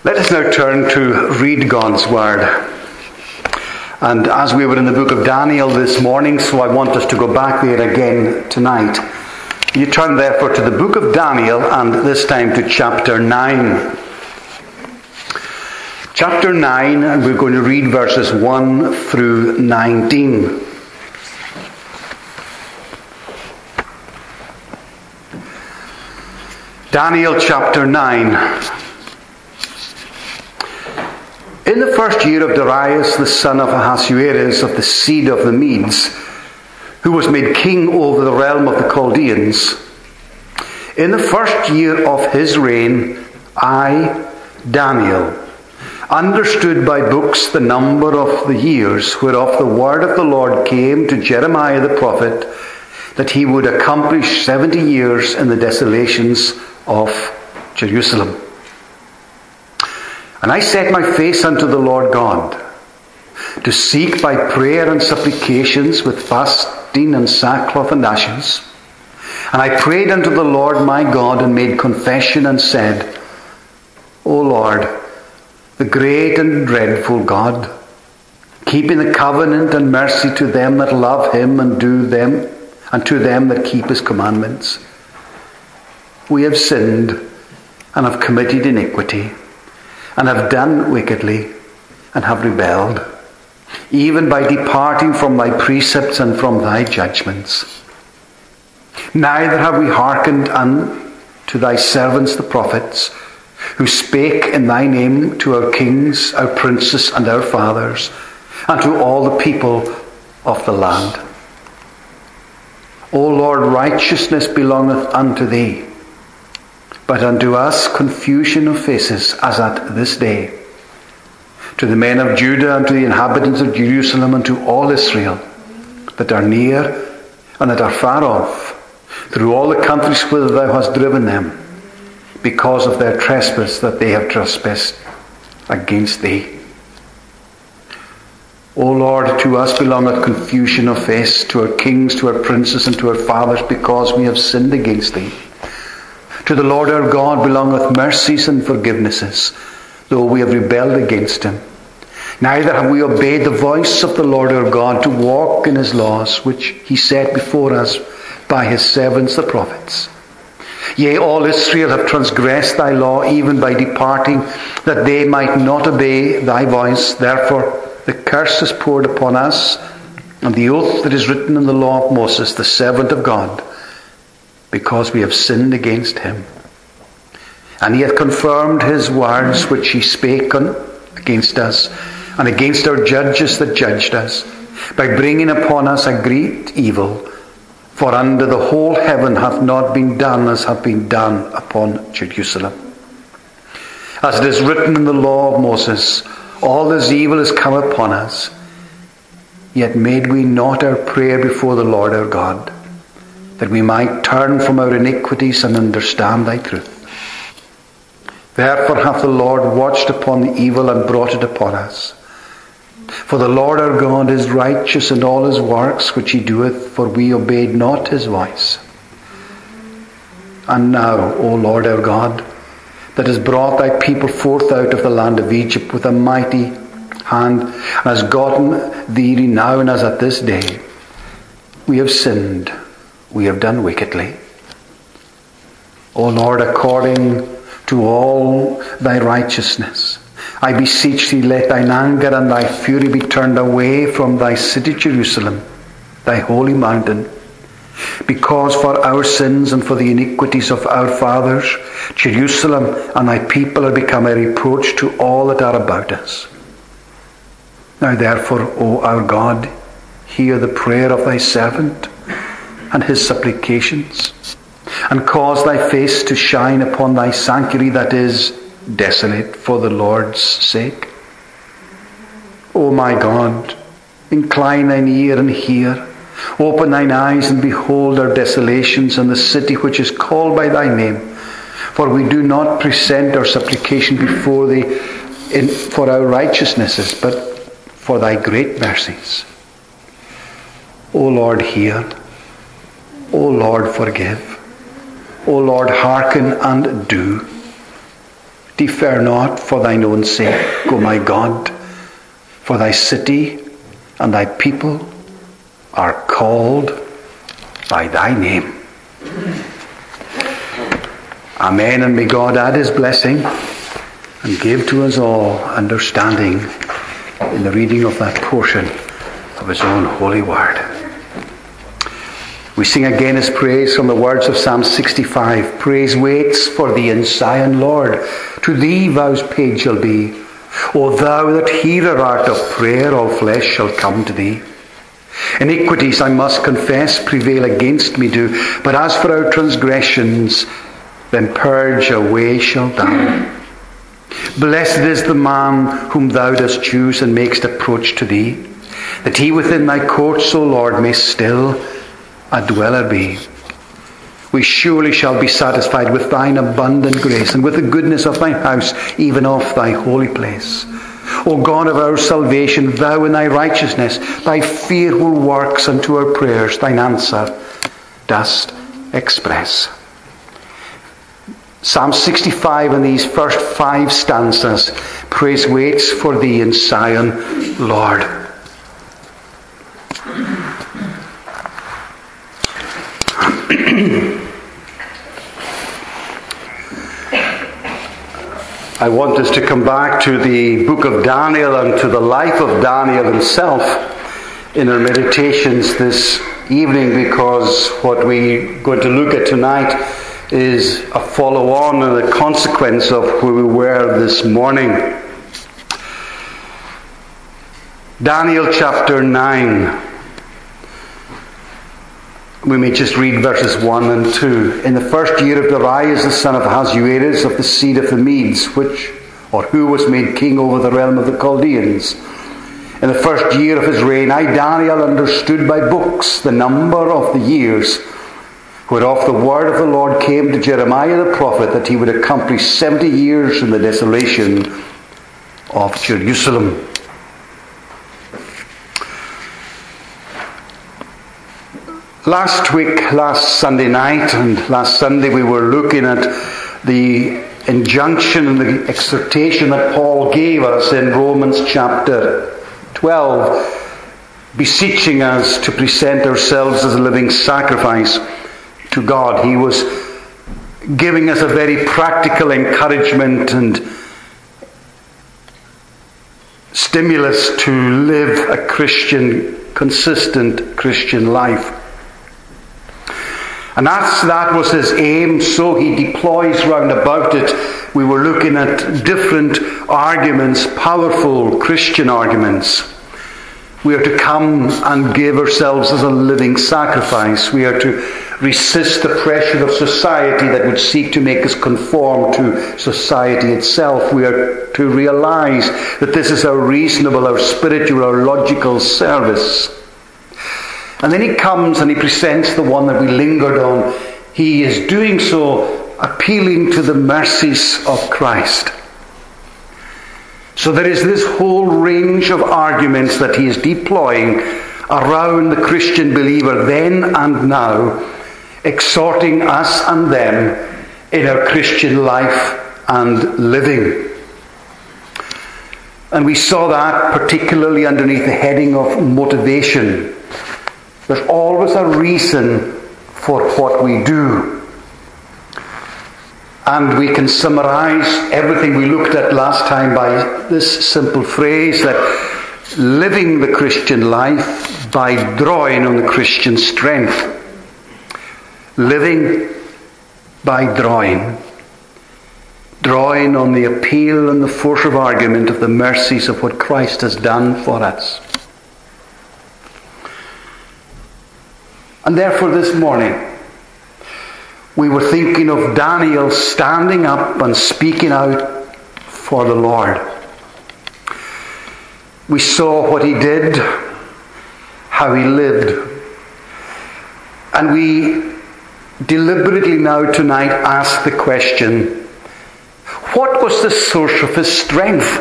Let us now turn to read God's Word. And as we were in the book of Daniel this morning, so I want us to go back there again tonight. You turn therefore to the book of Daniel, and this time to chapter 9. Chapter 9, and we're going to read verses 1 through 19. Daniel chapter 9. In the first year of Darius, the son of Ahasuerus, of the seed of the Medes, who was made king over the realm of the Chaldeans, in the first year of his reign, I, Daniel, understood by books the number of the years whereof the word of the Lord came to Jeremiah the prophet, that he would accomplish 70 years in the desolations of Jerusalem. And I set my face unto the Lord God, to seek by prayer and supplications with fasting and sackcloth and ashes. And I prayed unto the Lord my God, and made confession, and said, O Lord, the great and dreadful God, keeping the covenant and mercy to them that love him and do them, and to them that keep his commandments. We have sinned and have committed iniquity, and have done wickedly, and have rebelled, even by departing from thy precepts and from thy judgments. Neither have we hearkened unto thy servants the prophets, who spake in thy name to our kings, our princes, and our fathers, and to all the people of the land. O Lord, righteousness belongeth unto thee, but unto us confusion of faces, as at this day. To the men of Judah, and to the inhabitants of Jerusalem, and to all Israel, that are near and that are far off, through all the countries whither thou hast driven them, because of their trespass that they have trespassed against thee. O Lord, to us belongeth confusion of face, to our kings, to our princes, and to our fathers, because we have sinned against thee. To the Lord our God belongeth mercies and forgivenesses, though we have rebelled against him. Neither have we obeyed the voice of the Lord our God, to walk in his laws, which he set before us by his servants the prophets. Yea, all Israel have transgressed thy law, even by departing, that they might not obey thy voice. Therefore the curse is poured upon us, and the oath that is written in the law of Moses, the servant of God, because we have sinned against him. And he hath confirmed his words which he spake against us, and against our judges that judged us, by bringing upon us a great evil. For under the whole heaven hath not been done as hath been done upon Jerusalem. As it is written in the law of Moses, all this evil is come upon us. Yet made we not our prayer before the Lord our God, that we might turn from our iniquities and understand thy truth. Therefore hath the Lord watched upon the evil and brought it upon us. For the Lord our God is righteous in all his works which he doeth, for we obeyed not his voice. And now, O Lord our God, that has brought thy people forth out of the land of Egypt with a mighty hand, and has gotten thee renown as at this day, we have sinned, we have done wickedly. O Lord, according to all thy righteousness, I beseech thee, let thine anger and thy fury be turned away from thy city Jerusalem, thy holy mountain, because for our sins and for the iniquities of our fathers, Jerusalem and thy people are become a reproach to all that are about us. Now therefore, O our God, hear the prayer of thy servant and his supplications, and cause thy face to shine upon thy sanctuary that is desolate for the Lord's sake. O my God, incline thine ear and hear. Open thine eyes and behold our desolations and the city which is called by thy name. For we do not present our supplication before thee for our righteousnesses, but for thy great mercies. O Lord, hear. O Lord, forgive. O Lord, hearken and do. Defer not for thine own sake, O my God, for thy city and thy people are called by thy name. Amen, and may God add his blessing and give to us all understanding in the reading of that portion of his own holy word. We sing again his praise from the words of Psalm 65. Praise waits for thee in Zion, Lord. To thee vows paid shall be. O thou that hearer art of prayer, all flesh shall come to thee. Iniquities, I must confess, prevail against me do. But as for our transgressions, then purge away shall thou. Blessed is the man whom thou dost choose and makest approach to thee, that he within thy courts, O Lord, may still a dweller be. We surely shall be satisfied with thine abundant grace and with the goodness of thy house, even of thy holy place. O God of our salvation, thou in thy righteousness, thy fearful works unto our prayers, thine answer dost express. Psalm 65 in these first 5 stanzas. Praise waits for thee in Zion, Lord. I want us to come back to the book of Daniel and to the life of Daniel himself in our meditations this evening, because what we're going to look at tonight is a follow-on and a consequence of where we were this morning. Daniel chapter 9. We may just read verses 1 and 2. In the first year of Darius, the son of Ahasuerus, of the seed of the Medes, who was made king over the realm of the Chaldeans. In the first year of his reign, I, Daniel, understood by books the number of the years, whereof the word of the Lord came to Jeremiah the prophet, that he would accomplish 70 years in the desolation of Jerusalem. Last Sunday night and last Sunday, we were looking at the injunction and the exhortation that Paul gave us in Romans chapter 12, beseeching us to present ourselves as a living sacrifice to God. He was giving us a very practical encouragement and stimulus to live a consistent Christian life. And as that was his aim, so he deploys round about it. We were looking at different arguments, powerful Christian arguments. We are to come and give ourselves as a living sacrifice. We are to resist the pressure of society that would seek to make us conform to society itself. We are to realize that this is our reasonable, our spiritual, our logical service. And then he comes and he presents the one that we lingered on. He is doing so appealing to the mercies of Christ. So there is this whole range of arguments that he is deploying around the Christian believer then and now, exhorting us and them in our Christian life and living. And we saw that particularly underneath the heading of motivation. There's always a reason for what we do. And we can summarize everything we looked at last time by this simple phrase, that living the Christian life by drawing on the Christian strength. Living by drawing. Drawing on the appeal and the force of argument of the mercies of what Christ has done for us. And therefore this morning, we were thinking of Daniel standing up and speaking out for the Lord. We saw what he did, how he lived. And we deliberately now tonight ask the question, what was the source of his strength?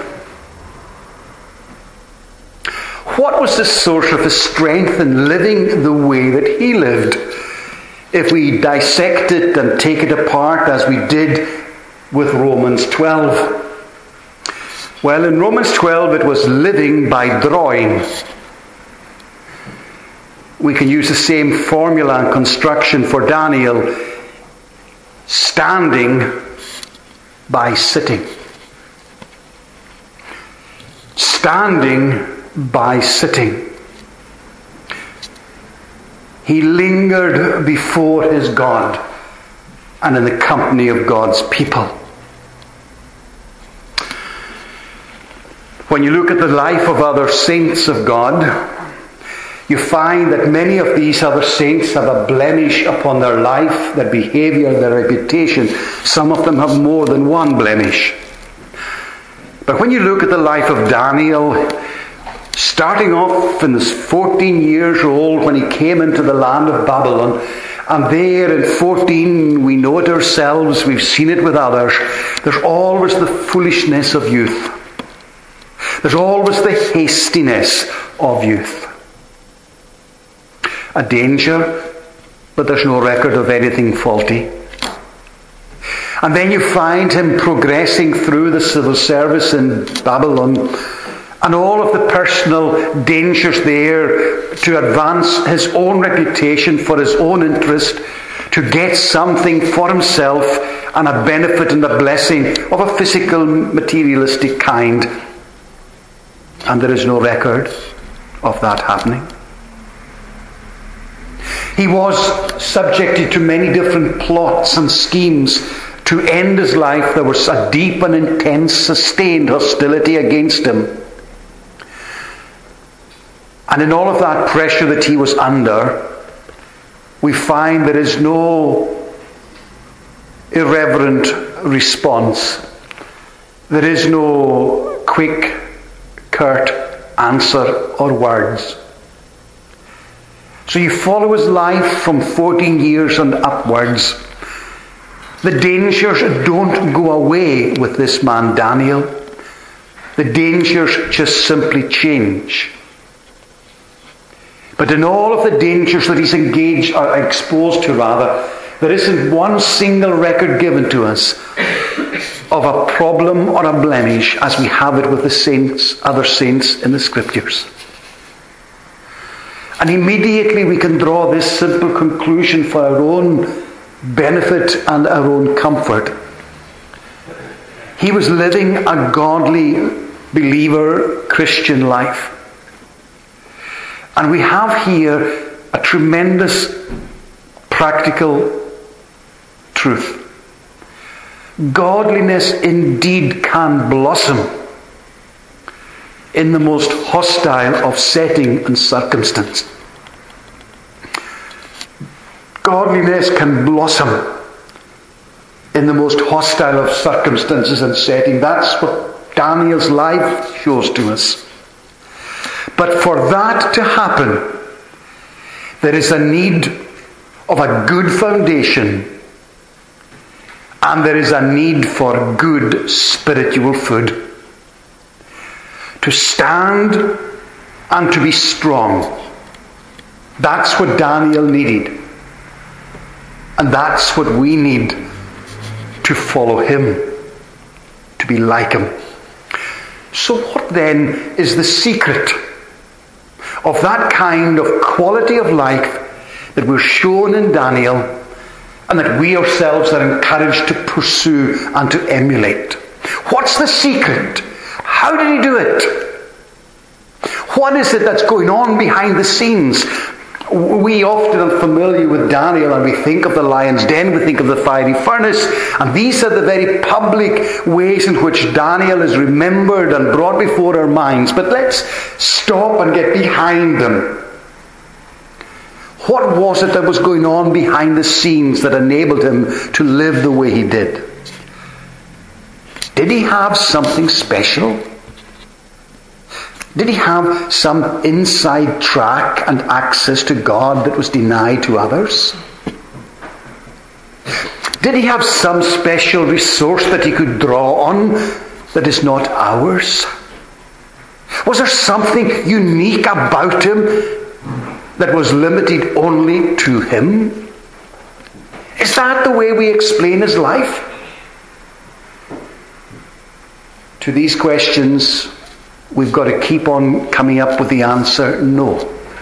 What was the source of his strength in living the way that he lived? If we dissect it and take it apart as we did with Romans 12? Well, in Romans 12 it was living by drawing. We can use the same formula and construction for Daniel. Standing by sitting. Standing by sitting. He lingered before his God and in the company of God's people. When you look at the life of other saints of God, you find that many of these other saints have a blemish upon their life, their behavior, their reputation. Some of them have more than one blemish. But when you look at the life of Daniel, starting off in his 14 years old when he came into the land of Babylon, and there in 14, we know it ourselves, we've seen it with others, there's always the foolishness of youth. There's always the hastiness of youth. A danger, but there's no record of anything faulty. And then you find him progressing through the civil service in Babylon and all of the personal dangers there to advance his own reputation for his own interest, to get something for himself and a benefit and a blessing of a physical, materialistic kind. And there is no record of that happening. He was subjected to many different plots and schemes to end his life. There was a deep and intense, sustained hostility against him. And in all of that pressure that he was under, we find there is no irreverent response. There is no quick, curt answer or words. So you follow his life from 14 years and upwards. The dangers don't go away with this man Daniel. The dangers just simply change. But in all of the dangers that he's engaged or exposed to, rather, there isn't one single record given to us of a problem or a blemish as we have it with the saints, other saints in the Scriptures. And immediately we can draw this simple conclusion for our own benefit and our own comfort. He was living a godly believer Christian life. And we have here a tremendous practical truth. Godliness indeed can blossom in the most hostile of setting and circumstance. Godliness can blossom in the most hostile of circumstances and setting. That's what Daniel's life shows to us. But for that to happen, there is a need of a good foundation, and there is a need for good spiritual food. To stand and to be strong. That's what Daniel needed. And that's what we need to follow him, to be like him. So what then is the secret of that kind of quality of life that we're shown in Daniel and that we ourselves are encouraged to pursue and to emulate? What's the secret? How did he do it? What is it that's going on behind the scenes? We often are familiar with Daniel and we think of the lion's den, we think of the fiery furnace, and these are the very public ways in which Daniel is remembered and brought before our minds. But let's stop and get behind them. What was it that was going on behind the scenes that enabled him to live the way he did? Did he have something special? Did he have some inside track and access to God that was denied to others? Did he have some special resource that he could draw on that is not ours? Was there something unique about him that was limited only to him? Is that the way we explain his life? to these questions, we've got to keep on coming up with the answer, no.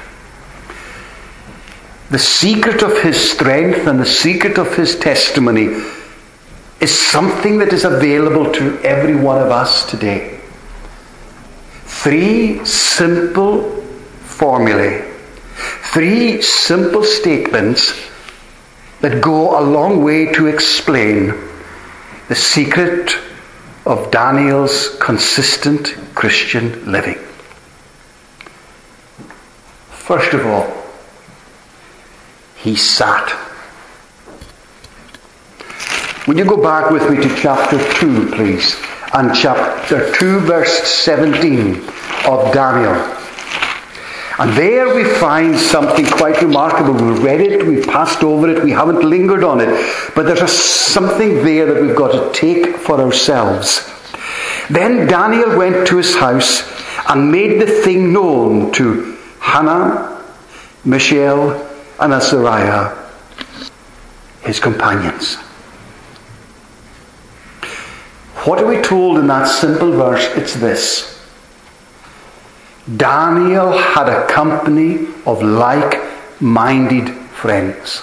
The secret of his strength and the secret of his testimony is something that is available to every one of us today. 3 simple formulae, 3 simple statements that go a long way to explain the secret of Daniel's consistent Christian living. First of all, he sat. Will you go back with me to chapter 2, please? And chapter 2, verse 17 of Daniel. And there we find something quite remarkable. We read it, we passed over it, we haven't lingered on it. But there's something there that we've got to take for ourselves. Then Daniel went to his house and made the thing known to Hannah, Mishael, and Azariah, his companions. What are we told in that simple verse? It's this. Daniel had a company of like-minded friends.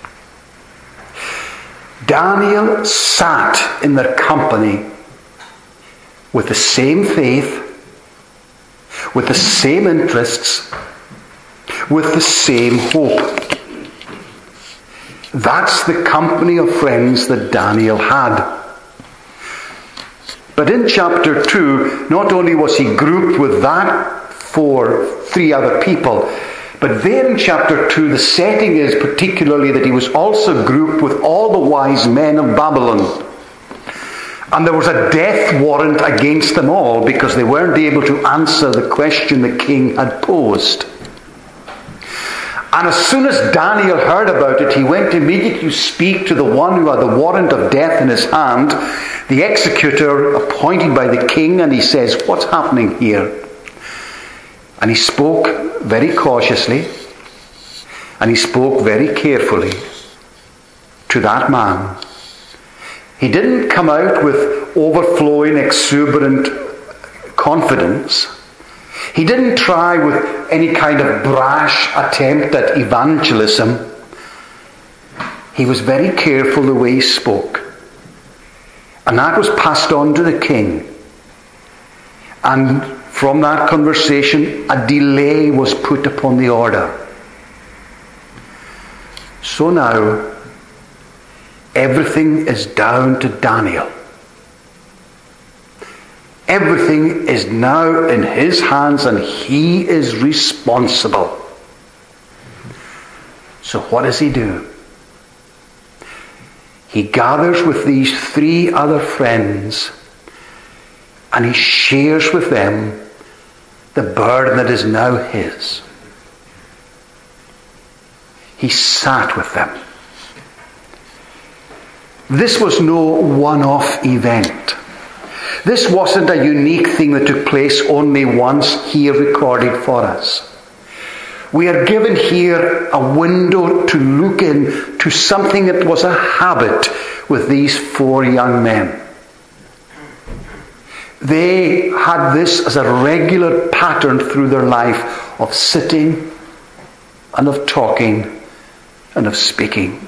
Daniel sat in their company with the same faith, with the same interests, with the same hope. That's the company of friends that Daniel had. But in chapter 2, not only was he grouped with that 3 other people, but there in chapter 2, the setting is particularly that he was also grouped with all the wise men of Babylon. And there was a death warrant against them all because they weren't able to answer the question the king had posed. And as soon as Daniel heard about it, he went immediately to speak to the one who had the warrant of death in his hand, the executor appointed by the king, and he says, "What's happening here?" And he spoke very cautiously, and he spoke very carefully to that man. He didn't come out with overflowing, exuberant confidence. He didn't try with any kind of brash attempt at evangelism. He was very careful the way he spoke. And that was passed on to the king. And from that conversation, a delay was put upon the order. So now, everything is down to Daniel. Everything is now in his hands and he is responsible. So what does he do? He gathers with these 3 other friends and he shares with them the burden that is now his. He sat with them. This was no one-off event. This wasn't a unique thing that took place only once here recorded for us. We are given here a window to look into something that was a habit with these 4 young men. They had this as a regular pattern through their life of sitting and of talking and of speaking.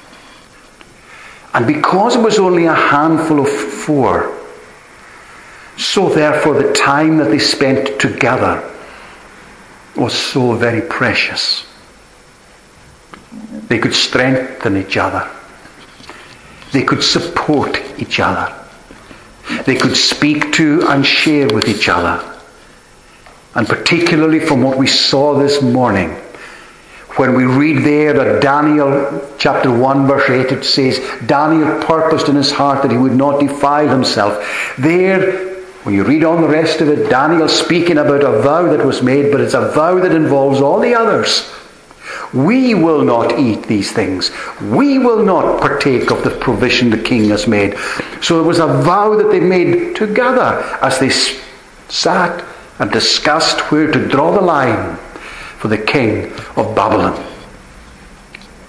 And because it was only a handful of 4, so therefore the time that they spent together was so very precious. They could strengthen each other. They could support each other. They could speak to and share with each other. And particularly from what we saw this morning, when we read there that Daniel, chapter 1, verse 8, it says, Daniel purposed in his heart that he would not defile himself. There, when you read on the rest of it, Daniel speaking about a vow that was made, but it's a vow that involves all the others. We will not eat these things. We will not partake of the provision the king has made. So it was a vow that they made together as they sat and discussed where to draw the line for the king of Babylon.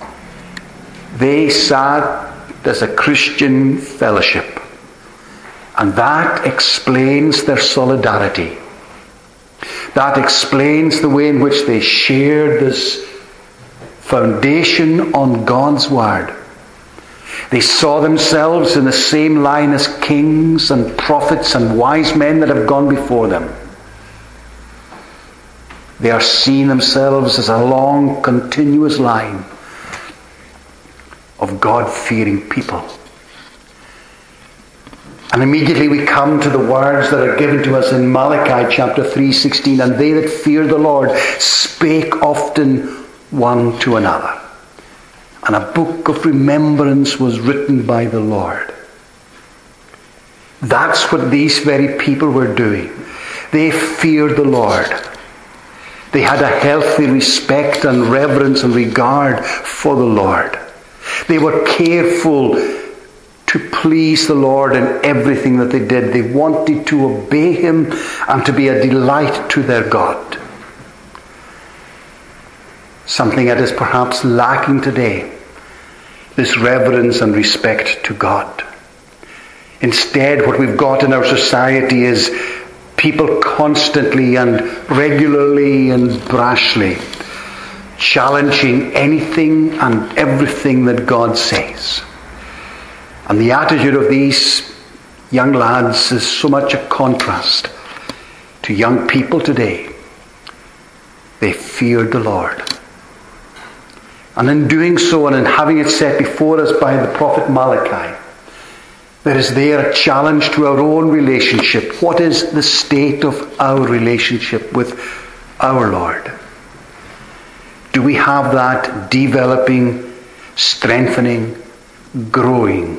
They sat as a Christian fellowship And that explains their solidarity. That explains the way in which they shared this foundation on God's Word. They saw themselves in the same line as kings and prophets and wise men that have gone before them. They are seeing themselves as a long, continuous line of God-fearing people. And immediately we come to the words that are given to us in Malachi chapter 3:16. And they that fear the Lord spake often one to another. And a book of remembrance was written by the Lord. That's what these very people were doing. They feared the Lord. They had a healthy respect and reverence and regard for the Lord. They were careful to please the Lord in everything that they did. They wanted to obey Him and to be a delight to their God. Something that is perhaps lacking today, this reverence and respect to God. Instead, what we've got in our society is people constantly and regularly and brashly challenging anything and everything that God says. And the attitude of these young lads is so much a contrast to young people today. They feared the Lord. And in doing so, and in having it set before us by the prophet Malachi, there is there a challenge to our own relationship. What is the state of our relationship with our Lord? Do we have that developing, strengthening, growing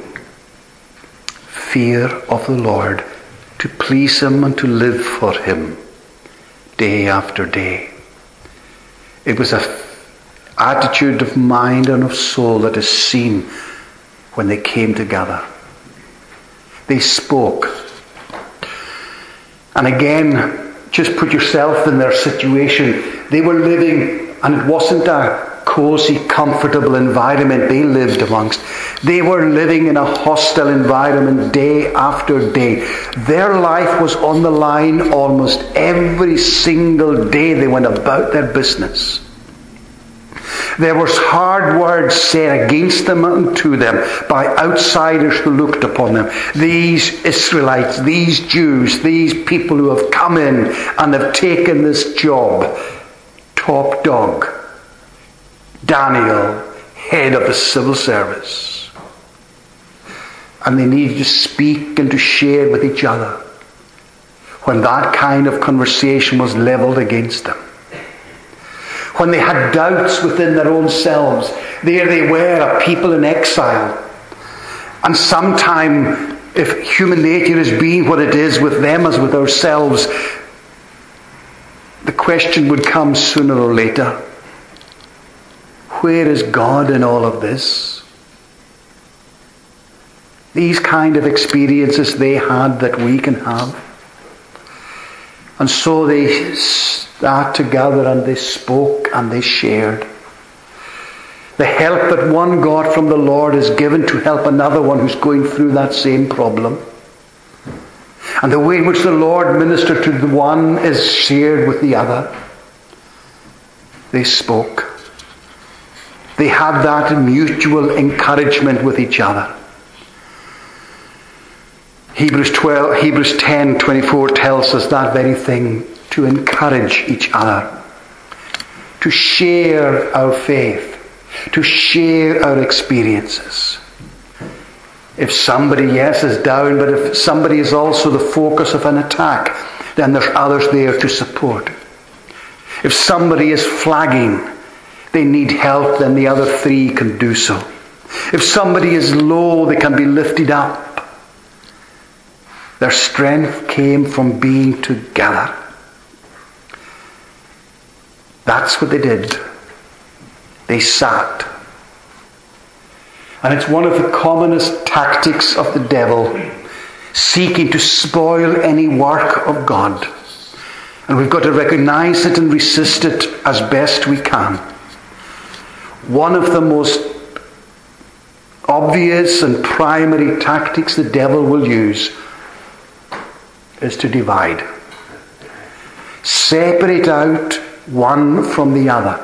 fear of the Lord to please Him and to live for Him day after day? It was an attitude of mind and of soul that is seen when they came together. They spoke. And again, just put yourself in their situation. They were living, and it wasn't a cozy, comfortable environment they lived amongst. They were living in a hostile environment day after day. Their life was on the line almost every single day they went about their business. There was hard words said against them and to them by outsiders who looked upon them. These Israelites, these Jews, these people who have come in and have taken this job. Top dog. Daniel, head of the civil service. And they needed to speak and to share with each other when that kind of conversation was levelled against them. When they had doubts within their own selves, there they were, a people in exile. And sometime, if human nature is being what it is with them as with ourselves, the question would come sooner or later, where is God in all of this? These kind of experiences they had that we can have. And so they sat together and they spoke and they shared. The help that one got from the Lord is given to help another one who's going through that same problem. And the way in which the Lord ministered to the one is shared with the other. They spoke. They had that mutual encouragement with each other. Hebrews 10:24 tells us that very thing, to encourage each other, to share our faith, to share our experiences. If somebody, yes, is down, but if somebody is also the focus of an attack, then there's others there to support. If somebody is flagging, they need help, then the other three can do so. If somebody is low, they can be lifted up. Their strength came from being together. That's what they did. They sat. And it's one of the commonest tactics of the devil, seeking to spoil any work of God. And we've got to recognize it and resist it as best we can. One of the most obvious and primary tactics the devil will use is to divide. Separate out one from the other.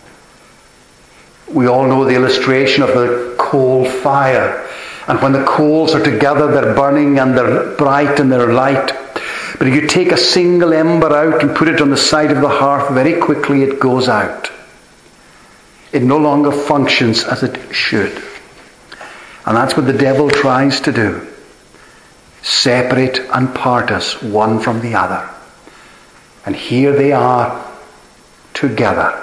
We all know the illustration of the coal fire. And when the coals are together, they're burning and they're bright and they're light. But if you take a single ember out and put it on the side of the hearth, very quickly it goes out. It no longer functions as it should. And that's what the devil tries to do. Separate and part us one from the other. And here they are together.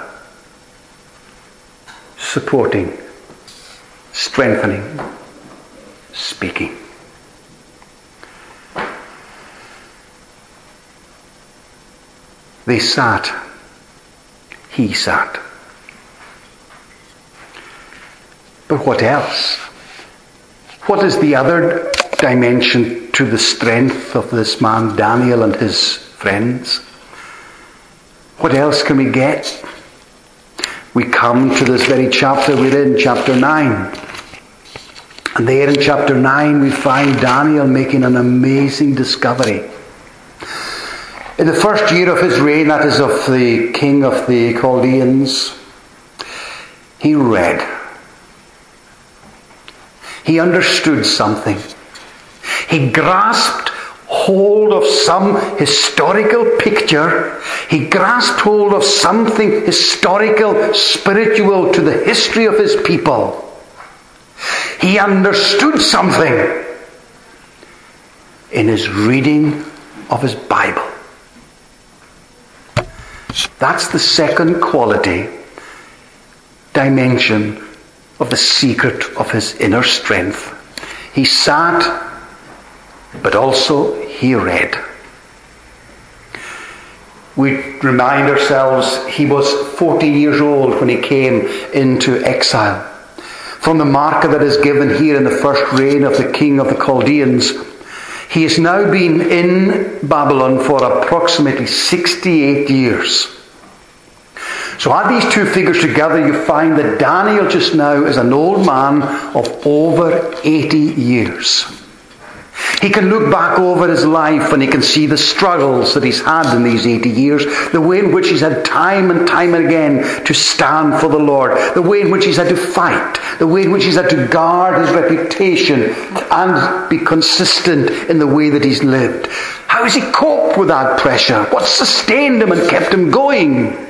Supporting, strengthening, speaking. They sat. He sat. But what else? What is the other dimension to the strength of this man Daniel and his friends? What else can we get? We come to this very chapter we're in, chapter 9. And there in chapter 9 we find Daniel making an amazing discovery. In the first year of his reign, that is of the king of the Chaldeans, he read. He understood something. He grasped hold of some historical picture. He grasped hold of something historical, spiritual to the history of his people. He understood something in his reading of his Bible. That's the second quality, dimension of the secret of his inner strength. He sat, but also he read. We remind ourselves he was 40 years old when he came into exile. From the marker that is given here in the first reign of the king of the Chaldeans, he has now been in Babylon for approximately 68 years. So add these two figures together, you find that Daniel just now is an old man of over 80 years. He can look back over his life and he can see the struggles that he's had in these 80 years, the way in which he's had time and time again to stand for the Lord, the way in which he's had to fight, the way in which he's had to guard his reputation and be consistent in the way that he's lived. How has he coped with that pressure? What sustained him and kept him going?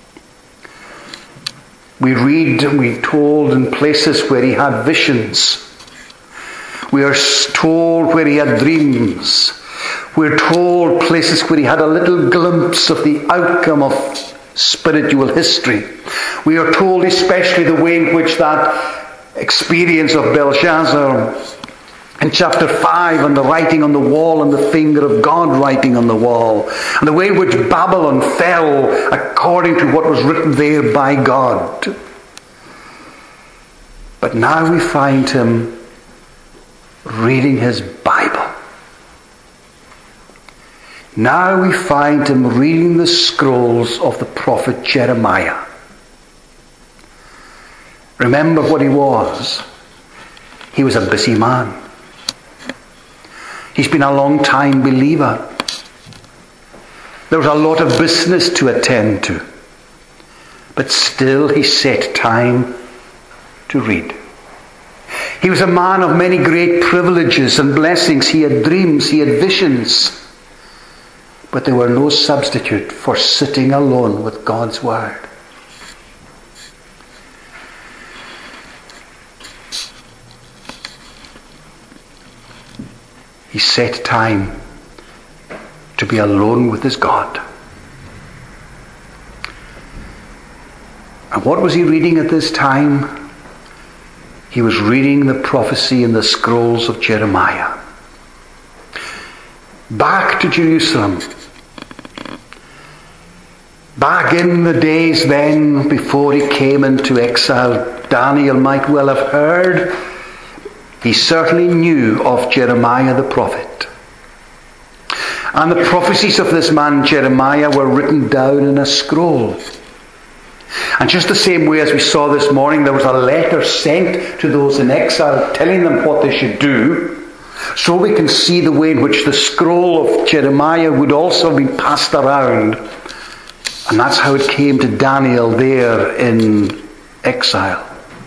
We read and we're told in places where he had visions. We are told where he had dreams. We're told places where he had a little glimpse of the outcome of spiritual history. We are told especially the way in which that experience of Belshazzar in chapter 5 and the writing on the wall and the finger of God writing on the wall, and the way in which Babylon fell according to what was written there by God. But now we find him reading his Bible. Now we find him reading the scrolls of the prophet Jeremiah. Remember what he was. He was a busy man. He's been a long time believer. There was a lot of business to attend to. But still he set time to read. He was a man of many great privileges and blessings. He had dreams, he had visions. But they were no substitute for sitting alone with God's Word. He set time to be alone with his God. And what was he reading at this time? He was reading the prophecy in the scrolls of Jeremiah. Back to Jerusalem. Back in the days then before he came into exile, Daniel might well have heard. He certainly knew of Jeremiah the prophet. And the prophecies of this man Jeremiah were written down in a scroll. And just the same way as we saw this morning, there was a letter sent to those in exile telling them what they should do. So we can see the way in which the scroll of Jeremiah would also be passed around. And that's how it came to Daniel there in exile.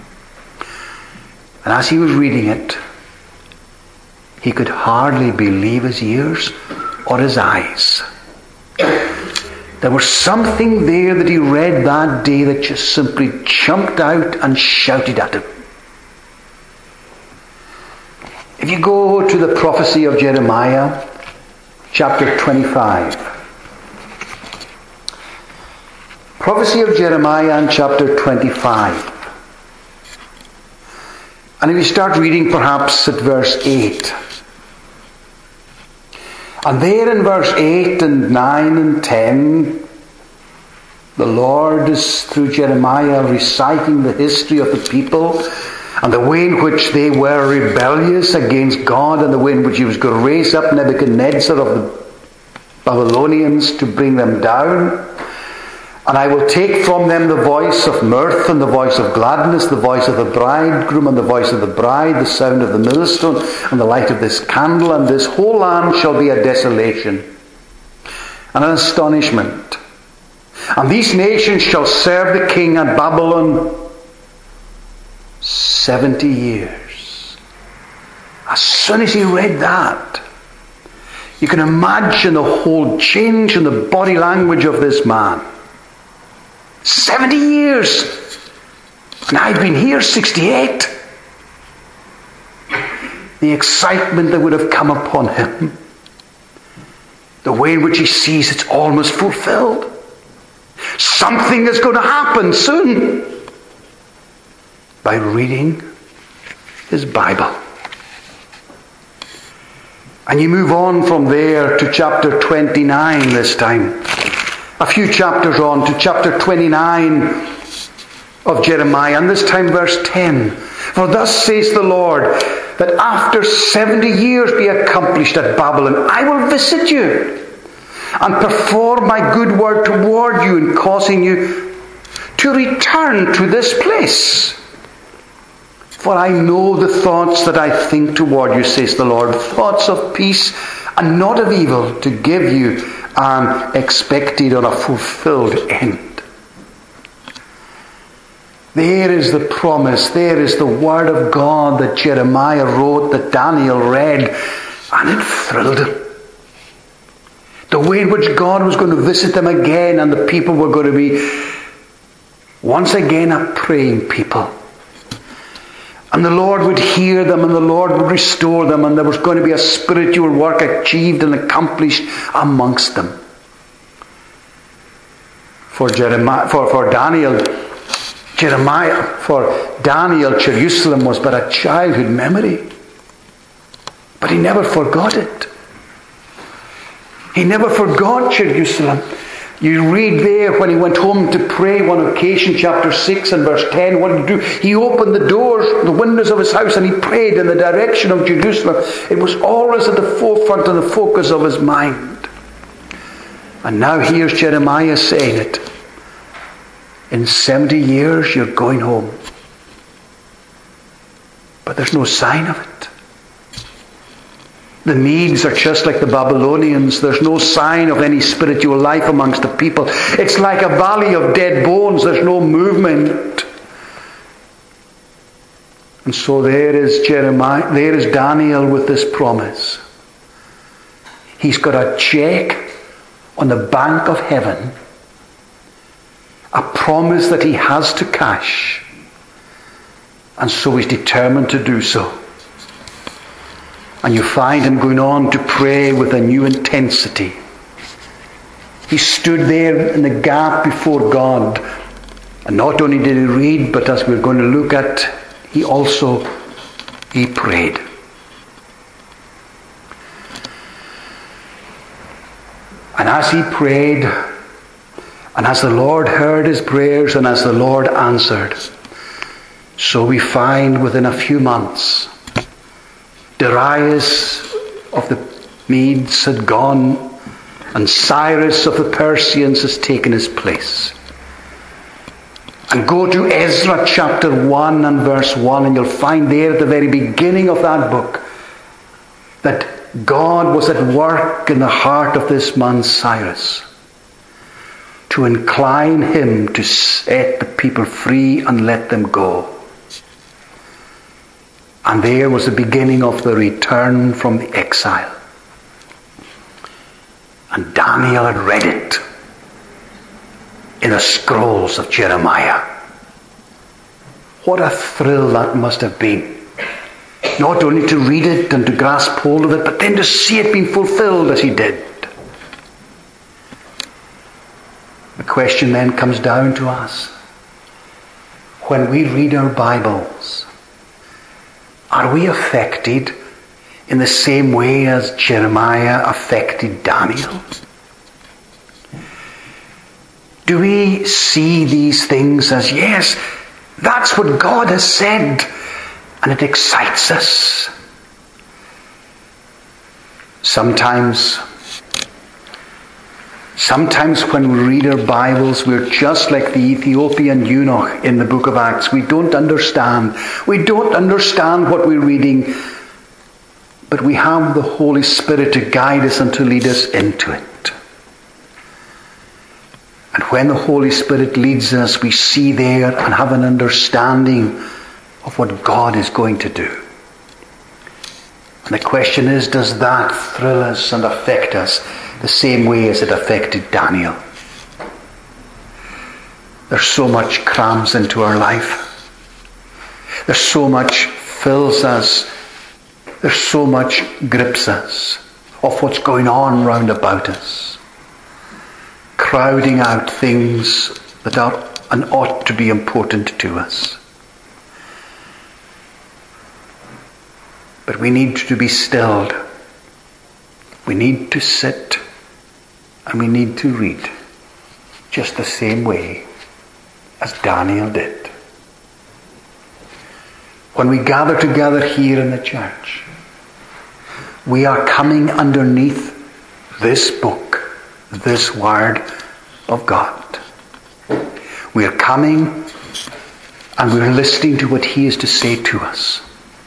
And as he was reading it, he could hardly believe his ears or his eyes. There was something there that he read that day that just simply jumped out and shouted at him. If you go to the prophecy of Jeremiah, chapter 25. Prophecy of Jeremiah in chapter 25. And if you start reading perhaps at verse 8. And there in verse 8 and 9 and 10, the Lord is through Jeremiah reciting the history of the people and the way in which they were rebellious against God and the way in which he was going to raise up Nebuchadnezzar of the Babylonians to bring them down. And I will take from them the voice of mirth and the voice of gladness, the voice of the bridegroom and the voice of the bride, the sound of the millstone and the light of this candle, and this whole land shall be a desolation and an astonishment. And these nations shall serve the king at Babylon 70 years. As soon as he read that, you can imagine the whole change in the body language of this man. 70 years. And I've been here 68. The excitement that would have come upon him. The way in which he sees it's almost fulfilled. Something is going to happen soon. By reading his Bible. And you move on from there to chapter 29 this time. A few chapters on to chapter 29 of Jeremiah, and this time verse 10. For thus says the Lord, that after 70 years be accomplished at Babylon, I will visit you and perform my good word toward you in causing you to return to this place. For I know the thoughts that I think toward you, says the Lord, thoughts of peace and not of evil, to give you an expected or a fulfilled end. There is the promise, there is the word of God that Jeremiah wrote, that Daniel read, and it thrilled him. The way in which God was going to visit them again, and the people were going to be once again a praying people. And the Lord would hear them, and the Lord would restore them, and there was going to be a spiritual work achieved and accomplished amongst them. For Daniel, Jerusalem was but a childhood memory. But he never forgot it. He never forgot Jerusalem. You read there when he went home to pray one occasion, chapter 6 and verse 10, what did he do? He opened the doors, the windows of his house, and he prayed in the direction of Jerusalem. It was always at the forefront and the focus of his mind. And now here's Jeremiah saying it. In 70 years you're going home. But there's no sign of it. The Medes are just like the Babylonians. There's no sign of any spiritual life amongst the people. It's like a valley of dead bones. There's no movement. And so there is Jeremiah, there is Daniel with this promise. He's got a check on the bank of heaven. A promise that he has to cash. And so he's determined to do so. And you find him going on to pray with a new intensity. He stood there in the gap before God. And not only did he read, but as we're going to look at, he prayed. And as he prayed, and as the Lord heard his prayers, and as the Lord answered, so we find within a few months, Darius of the Medes had gone, and Cyrus of the Persians has taken his place. And go to Ezra chapter 1 and verse 1, and you'll find there at the very beginning of that book that God was at work in the heart of this man Cyrus to incline him to set the people free and let them go. And there was the beginning of the return from the exile. And Daniel had read it in the scrolls of Jeremiah. What a thrill that must have been. Not only to read it and to grasp hold of it, but then to see it being fulfilled as he did. The question then comes down to us. When we read our Bibles, are we affected in the same way as Jeremiah affected Daniel? Do we see these things as, yes, that's what God has said, and it excites us? Sometimes when we read our Bibles, we're just like the Ethiopian eunuch in the book of Acts. We don't understand. We don't understand what we're reading, but we have the Holy Spirit to guide us and to lead us into it. And when the Holy Spirit leads us, we see there and have an understanding of what God is going to do. And the question is, does that thrill us and affect us the same way as it affected Daniel? There's so much crams into our life. There's so much fills us. There's so much grips us of what's going on round about us, crowding out things that are and ought to be important to us. But we need to be stilled. We need to sit and we need to read just the same way as Daniel did. When we gather together here in the church, we are coming underneath this book, this Word of God. We are coming and we're listening to what He has to say to us.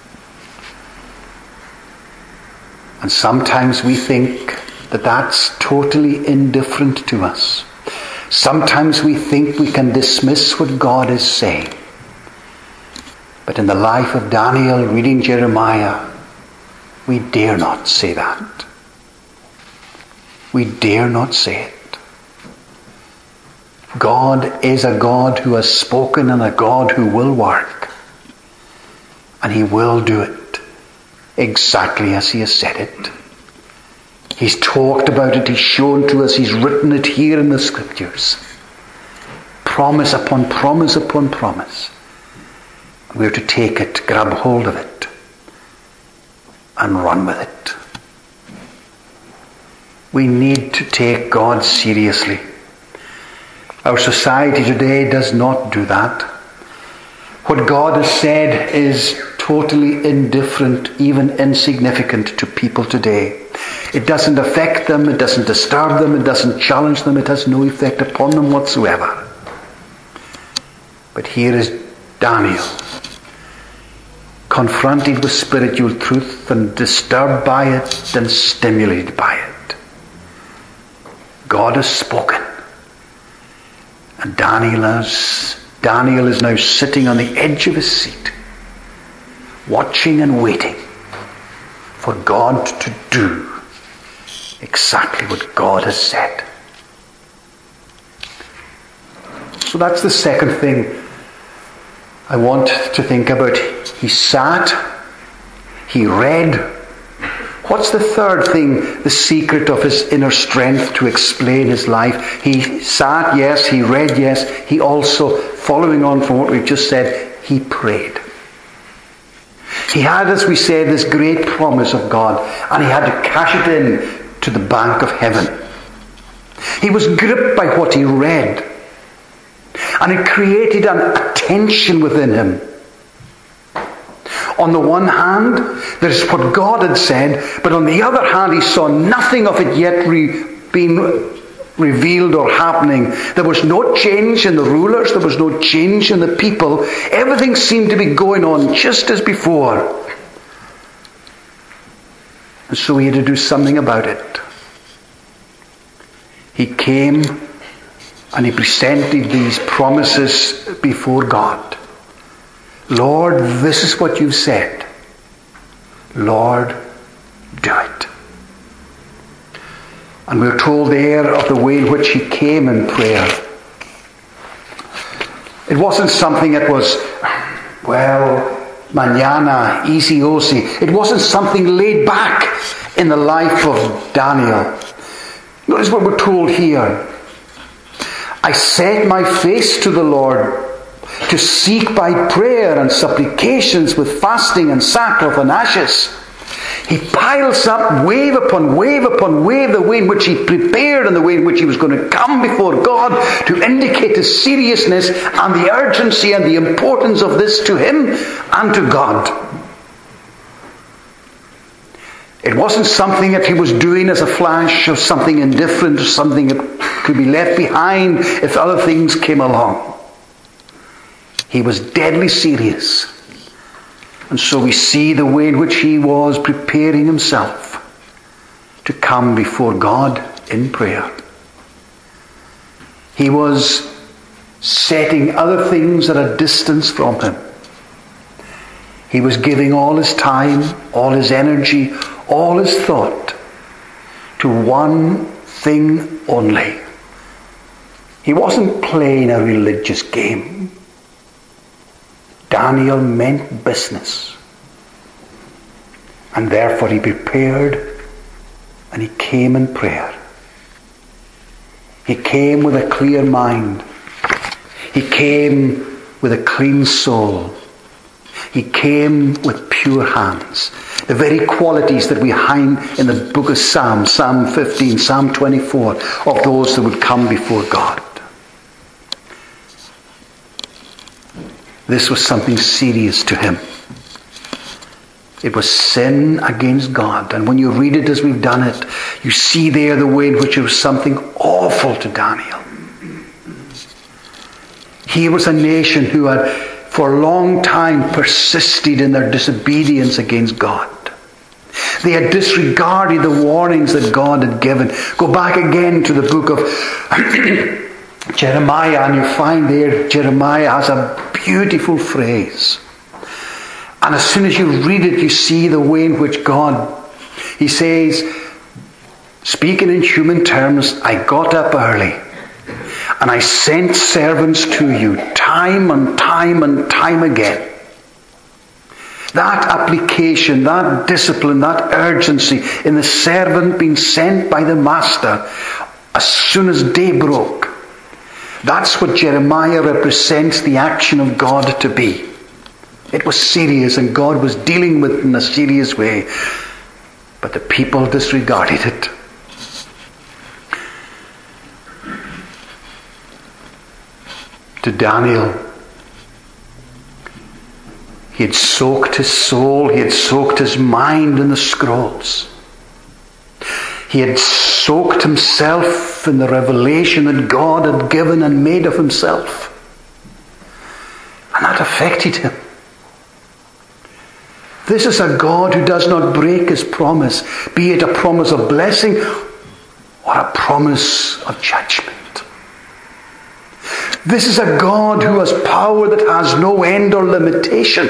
And sometimes we think that that's totally indifferent to us. Sometimes we think we can dismiss what God is saying. But in the life of Daniel, reading Jeremiah, we dare not say that. We dare not say it. God is a God who has spoken and a God who will work. And He will do it exactly as He has said it. He's talked about it, He's shown to us, He's written it here in the Scriptures. Promise upon promise upon promise. We're to take it, grab hold of it, and run with it. We need to take God seriously. Our society today does not do that. What God has said is totally indifferent, even insignificant to people today. It doesn't affect them, it doesn't disturb them, it doesn't challenge them, it has no effect upon them whatsoever. But here is Daniel, confronted with spiritual truth and disturbed by it and stimulated by it. God has spoken. And Daniel is now sitting on the edge of his seat, watching and waiting for God to do exactly what God has said. So that's the second thing I want to think about. He sat, he read. What's the third thing, the secret of his inner strength to explain his life? He sat, yes. He read, yes. He also, following on from what we've just said, he prayed. He had, as we said, this great promise of God, and he had to cash it in to the bank of heaven. He was gripped by what he read, and it created an attention within him. On the one hand, there's what God had said, but on the other hand, he saw nothing of it yet being revealed or happening. There was no change in the rulers, there was no change in the people. Everything seemed to be going on just as before. And so he had to do something about it. He came and he presented these promises before God. Lord, this is what you've said. Lord, do it. And we're told there of the way in which he came in prayer. It wasn't something that was, mañana, easy-osy. It wasn't something laid back in the life of Daniel. Notice what we're told here. I set my face to the Lord to seek by prayer and supplications with fasting and sackcloth and ashes. He piles up wave upon wave upon wave the way in which he prepared and the way in which he was going to come before God to indicate his seriousness and the urgency and the importance of this to him and to God. It wasn't something that he was doing as a flash or something indifferent or something that could be left behind if other things came along. He was deadly serious. And so we see the way in which he was preparing himself to come before God in prayer. He was setting other things at a distance from him. He was giving all his time, all his energy, all his thought to one thing only. He wasn't playing a religious game. Daniel meant business. And therefore he prepared and he came in prayer. He came with a clear mind. He came with a clean soul. He came with pure hands. The very qualities that we find in the book of Psalms, Psalm 15, Psalm 24, of those that would come before God. This was something serious to him. It was sin against God. And when you read it as we've done it, you see there the way in which it was something awful to Daniel. He was a nation who had for a long time persisted in their disobedience against God. They had disregarded the warnings that God had given. Go back again to the book of Jeremiah, and you find there Jeremiah has a beautiful phrase. And as soon as you read it, you see the way in which God, he says, speaking in human terms, I got up early and I sent servants to you time and time and time again. That application, that discipline, that urgency in the servant being sent by the master as soon as day broke. That's what Jeremiah represents the action of God to be. It was serious and God was dealing with it in a serious way. But the people disregarded it. To Daniel, he had soaked his soul, he had soaked his mind in the scrolls. He had soaked himself in the revelation that God had given and made of himself. And that affected him. This is a God who does not break his promise, be it a promise of blessing or a promise of judgment. This is a God who has power that has no end or limitation.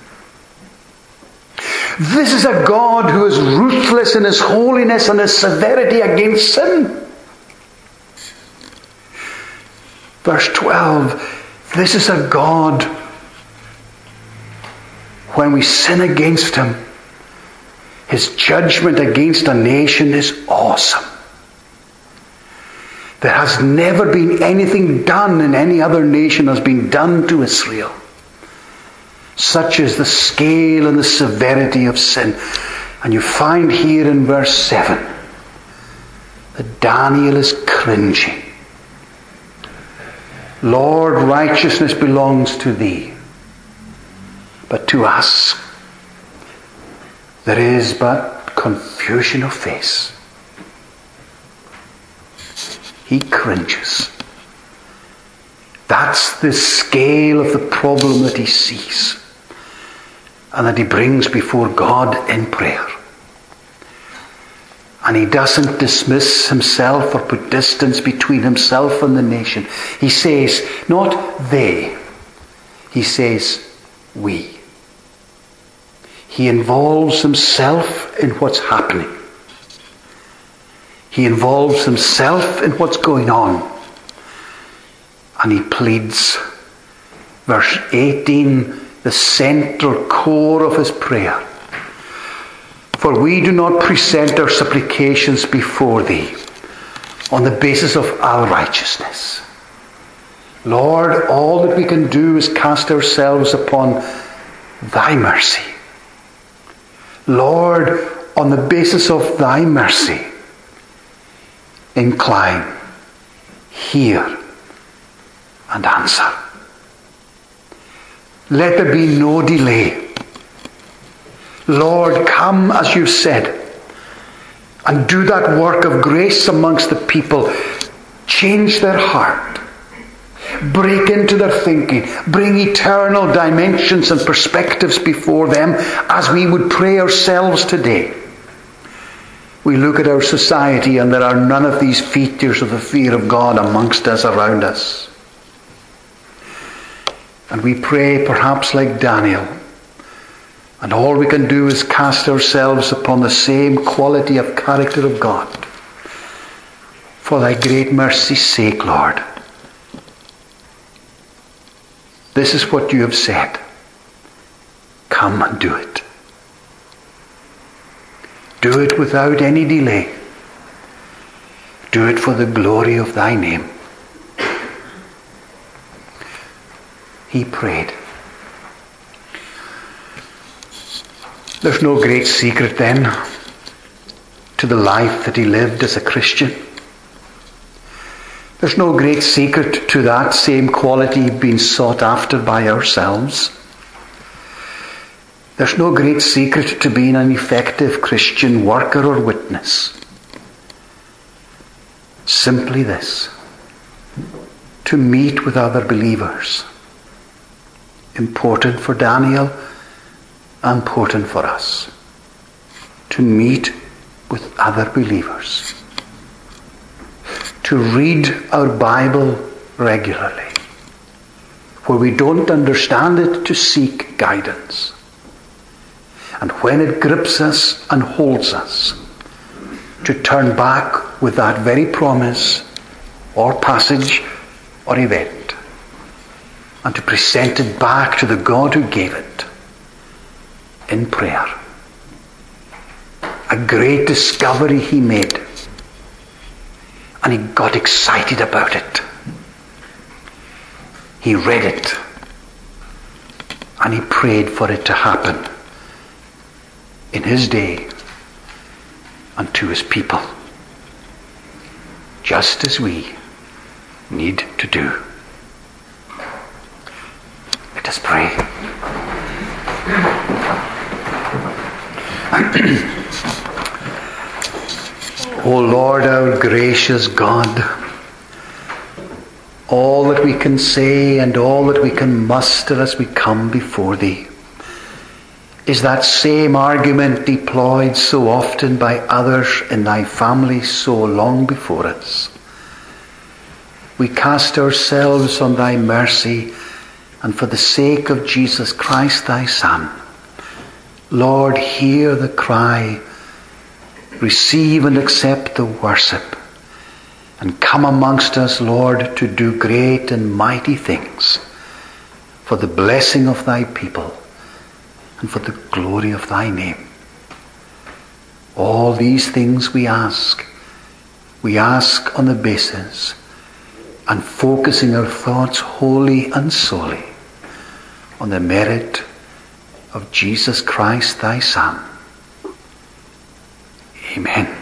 This is a God who is ruthless in his holiness and his severity against sin. Verse 12, this is a God, when we sin against him, his judgment against a nation is awesome. There has never been anything done in any other nation has been done to Israel. Such is the scale and the severity of sin. And you find here in verse 7 that Daniel is cringing. Lord, righteousness belongs to thee. But to us, there is but confusion of face. He cringes. That's the scale of the problem that he sees and that he brings before God in prayer. And he doesn't dismiss himself or put distance between himself and the nation. He says, not they. He says, we. He involves himself in what's happening. He involves himself in what's going on. And he pleads, verse 18, the central core of his prayer. For we do not present our supplications before thee on the basis of our righteousness. Lord, all that we can do is cast ourselves upon thy mercy. Lord, on the basis of thy mercy, incline, hear, and answer. Let there be no delay. Lord, come as you've said, and do that work of grace amongst the people. Change their heart. Break into their thinking. Bring eternal dimensions and perspectives before them as we would pray ourselves today. We look at our society and there are none of these features of the fear of God amongst us, around us. And we pray perhaps like Daniel. And all we can do is cast ourselves upon the same quality of character of God. For thy great mercy's sake, Lord. This is what you have said. Come and do it. Do it without any delay. Do it for the glory of thy name. He prayed. There's no great secret then to the life that he lived as a Christian. There's no great secret to that same quality being sought after by ourselves. There's no great secret to being an effective Christian worker or witness. Simply this: to meet with other believers. Important for Daniel, important for us. To meet with other believers. To read our Bible regularly. Where we don't understand it, to seek guidance. And when it grips us and holds us, to turn back with that very promise or passage or event, and to present it back to the God who gave it in prayer. A great discovery he made, and he got excited about it. He read it, and he prayed for it to happen in his day and to his people, just as we need to do. Let us pray. O Lord, our gracious God, all that we can say and all that we can muster as we come before thee is that same argument deployed so often by others in thy family so long before us. We cast ourselves on thy mercy, and for the sake of Jesus Christ thy Son, Lord, hear the cry, receive and accept the worship, and come amongst us, Lord, to do great and mighty things for the blessing of thy people and for the glory of thy name. All these things we ask on the basis and focusing our thoughts wholly and solely on the merit of Jesus Christ thy Son. Amen.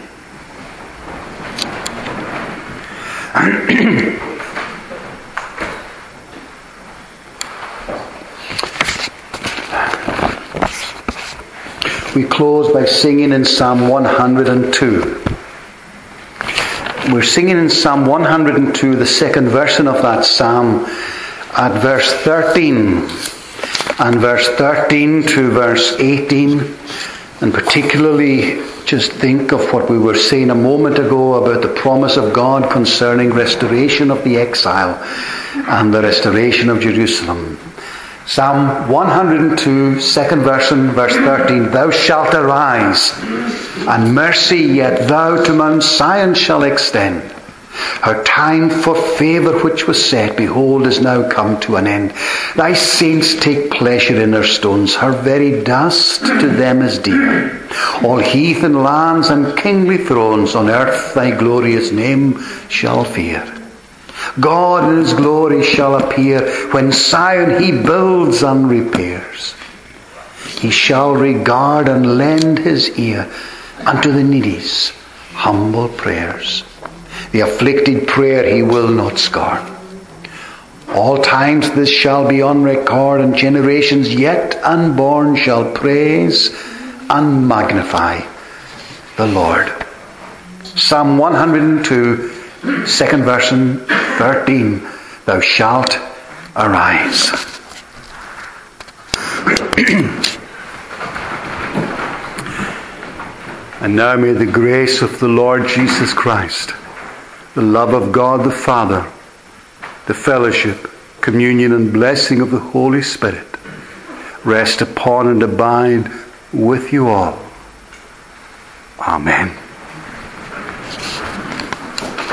We close by singing in Psalm 102. We're singing in Psalm 102, the second version of that psalm, at verse 13. And verse 13 to verse 18, and particularly Just think of what we were saying a moment ago about the promise of God concerning restoration of the exile and the restoration of Jerusalem. Psalm 102, second verse and verse 13. Thou shalt arise, and mercy yet thou to Mount Zion shall extend. Her time for favour which was set, behold, is now come to an end. Thy saints take pleasure in her stones. Her very dust to them is dear. All heathen lands and kingly thrones on earth thy glorious name shall fear. God in his glory shall appear when Zion he builds and repairs. He shall regard and lend his ear unto the needy's humble prayers. The afflicted prayer he will not scorn. All times this shall be on record, and generations yet unborn shall praise and magnify the Lord. Psalm 102, second verse and 13. Thou shalt arise. And now may the grace of the Lord Jesus Christ, the love of God the Father, the fellowship, communion and blessing of the Holy Spirit rest upon and abide with you all. Amen.